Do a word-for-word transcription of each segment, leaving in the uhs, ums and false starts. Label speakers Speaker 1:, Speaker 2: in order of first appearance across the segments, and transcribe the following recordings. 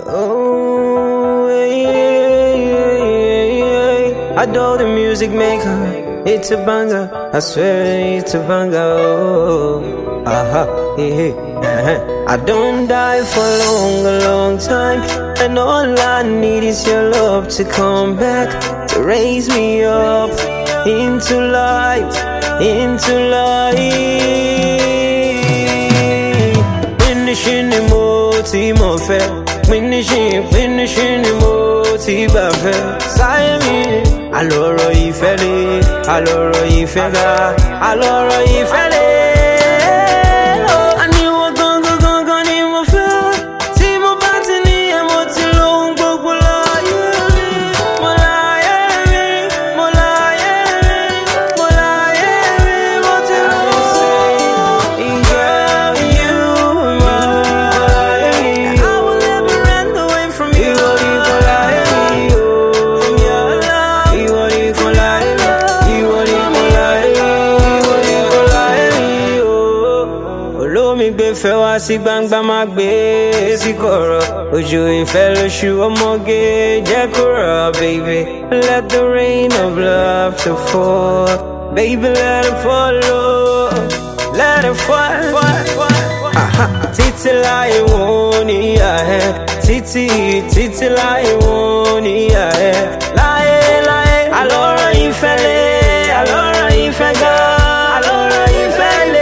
Speaker 1: Oh, yeah, yeah, yeah, yeah. I know the music maker, it's a banger. I swear it's a banger. Oh, aha, yeah, uh-huh. I don't die for a long, a long time, and all I need is your love to come back, to raise me up into life, into life. Finishing the moti mo fe, finishing, finishing the moti ba fe. Sayemi, aloro ifele, aloro ifega, aloro ifele. Mi gbé fẹ́ wá sí gbangba má gbé sí kọ̀rọ̀, òjò ìfẹ́ lóṣù ọmọge jẹ́ kó rọ̀, baby. Let the rain of love to fall, baby, let it follow, let it fall. Títí láì wọ́n ní ààyè, títí títí láì wọ́n ní ààyè, láyé láyé. Àlọ́rọ̀ ìfẹ́ lé, àlọ́rọ̀ ìfẹ́ ga, àlọ́rọ̀ ìfẹ́ lé.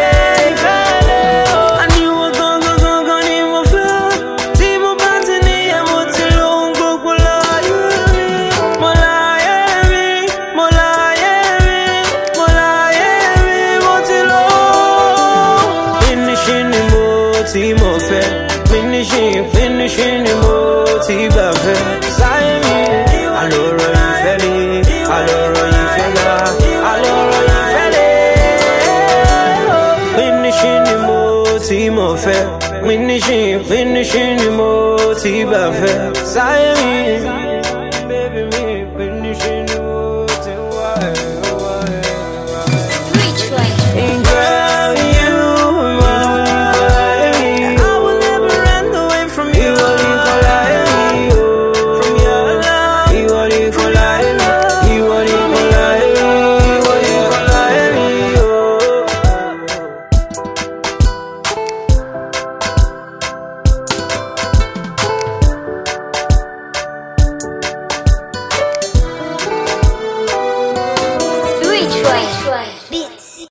Speaker 1: Finishing, finishing the moti ba fe. Sayemi, aloro ifele, aloro ifega, aloro ifele. Finishing the moti mo fe, finishing, finishing the moti ba fe. Sayemi.